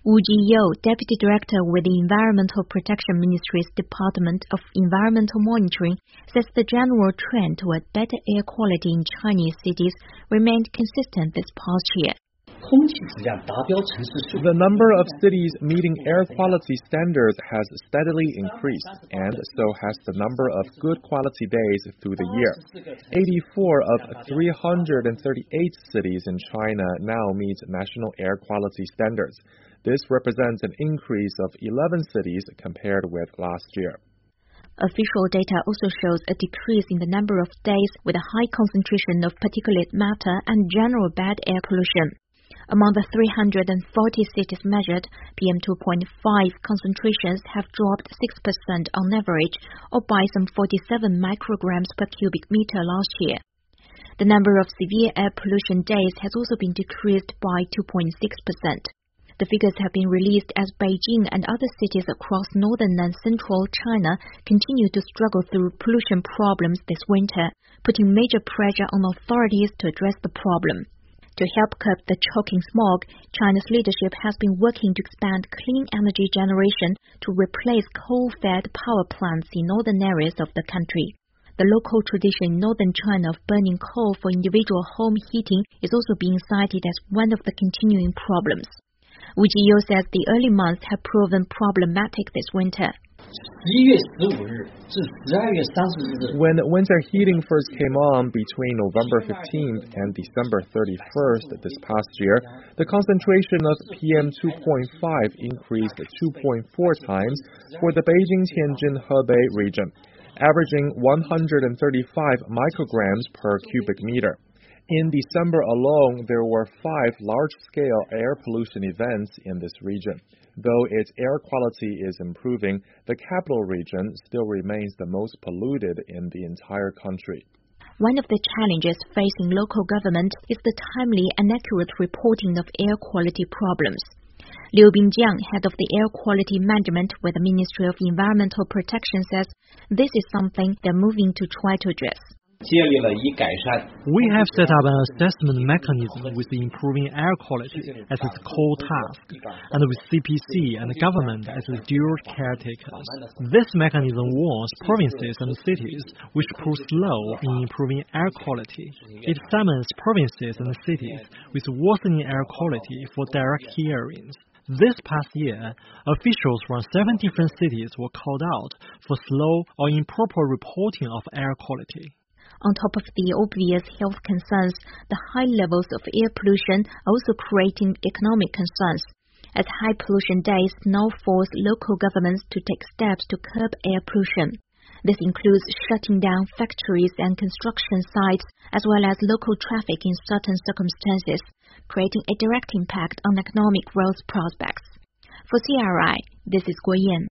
Wu Jiyou, Deputy Director with the Environmental Protection Ministry's Department of Environmental Monitoring, says the general trend toward better air quality in Chinese cities remained consistent this past year. The number of cities meeting air quality standards has steadily increased, and so has the number of good quality days through the year. 84 of 338 cities in China now meet national air quality standards. This represents an increase of 11 cities compared with last year. Official data also shows a decrease in the number of days with a high concentration of particulate matter and general bad air pollution. Among the 340 cities measured, PM2.5 concentrations have dropped 6% on average, or by some 47 micrograms per cubic meter last year. The number of severe air pollution days has also been decreased by 2.6%. The figures have been released as Beijing and other cities across northern and central China continue to struggle through pollution problems this winter, putting major pressure on authorities to address the problem. To help curb the choking smog, China's leadership has been working to expand clean energy generation to replace coal-fired power plants in northern areas of the country. The local tradition in northern China of burning coal for individual home heating is also being cited as one of the continuing problems. Wu Jiyou says the early months have proven problematic this winter. When winter heating first came on between November 15th and December 31st this past year, the concentration of PM2.5 increased 2.4 times for the Beijing-Tianjin-Hebei region, averaging 135 micrograms per cubic meter. In December alone, there were 5 large-scale air pollution events in this region. Though its air quality is improving, the capital region still remains the most polluted in the entire country. One of the challenges facing local government is the timely and accurate reporting of air quality problems. Liu Bingjiang, head of the Air Quality Management with the Ministry of Environmental Protection, says this is something they're moving to try to address. We have set up an assessment mechanism with improving air quality as its core task, and with CPC and the government as the dual caretakers. This mechanism warns provinces and cities which prove slow in improving air quality. It summons provinces and cities with worsening air quality for direct hearings. This past year, officials from 7 different cities were called out for slow or improper reporting of air quality. On top of the obvious health concerns, the high levels of air pollution are also creating economic concerns, as high pollution days now force local governments to take steps to curb air pollution. This includes shutting down factories and construction sites, as well as local traffic in certain circumstances, creating a direct impact on economic growth prospects. For CRI, this is Guo Yan.